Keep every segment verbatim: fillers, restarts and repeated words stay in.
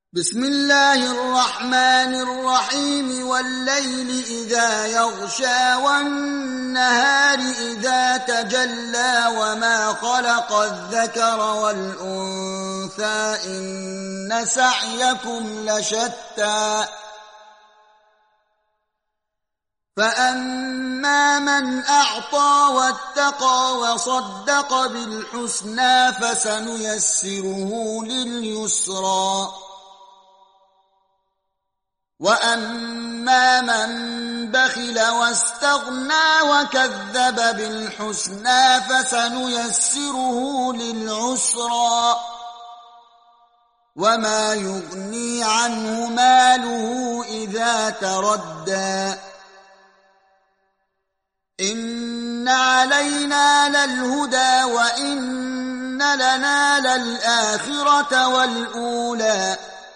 بسم الله الرحمن الرحيم والليل إذا يغشى والنهار إذا تجلى وما خلق الذكر والأنثى إن سعيكم لشتى فأما من أعطى واتقى وصدق بالحسنى فسنيسره لليسرى وأما من بخل واستغنى وكذب بالحسنى فسنيسره للعسرى وما يغني عنه ماله إذا تردى إن علينا للهدى وإن لنا للآخرة والأولى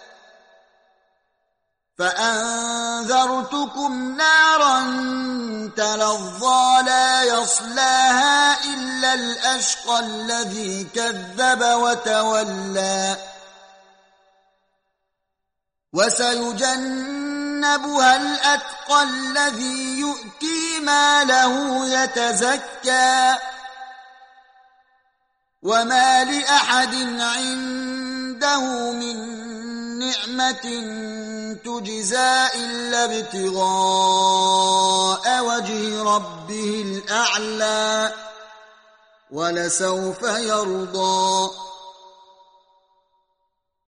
فأنذرتكم نارا تلظى لا يصلاها إلا الأشقى الذي كذب وتولى وسيجنبها الأتقى الذي يؤتي ماله يتزكى وما لأحد عنده من نعمة تجزى إلا ابتغاء وجه ربه الأعلى ولسوف يرضى.